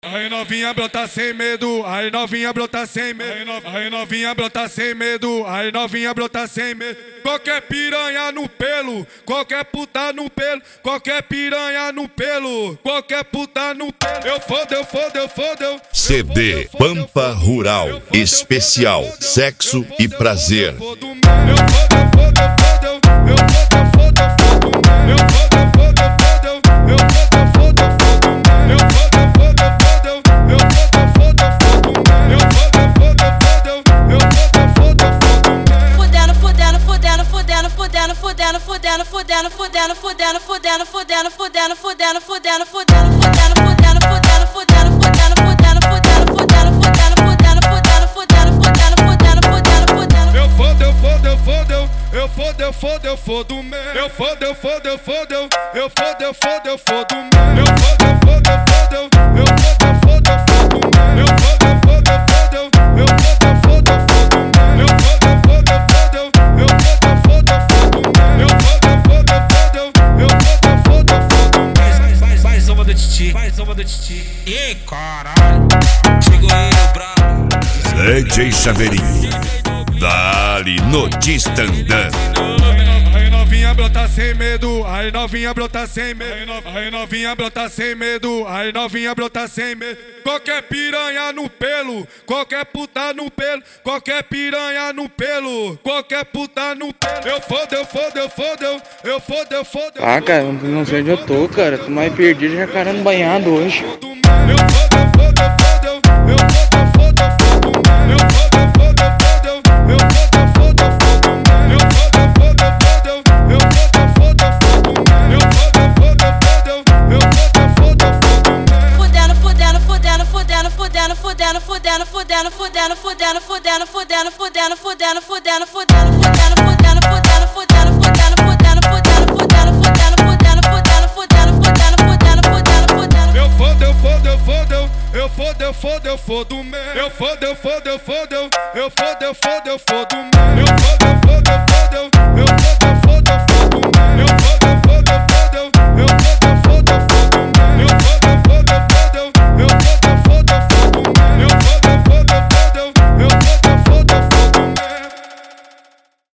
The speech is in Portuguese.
Aí novinha brota sem medo, aí novinha brota sem medo, aí novinha brota sem medo, aí novinha brota sem medo. Qualquer piranha no pelo, qualquer puta no pelo, qualquer piranha no pelo, qualquer puta no pelo. Eu fodo. CD Pampa Rural Especial Sexo e Prazer. Eu fodo mesmo. Eu fodo Mais uma do Titi. Ih, caralho. Chegou aí, o brabo. DJ Chaveirinho. Dali no Distandã. Aí novinha brota sem medo, aí novinha brota sem medo, aí novinha brota sem medo, aí novinha brota sem medo. Qualquer piranha no pelo, qualquer puta no pelo, qualquer piranha no pelo, qualquer puta no pelo. Eu fodo. Ah, cara, não sei onde eu tô, cara. Tô mais perdido, já carando banhado hoje. Eu fodo mesmo. Eu fodo mesmo.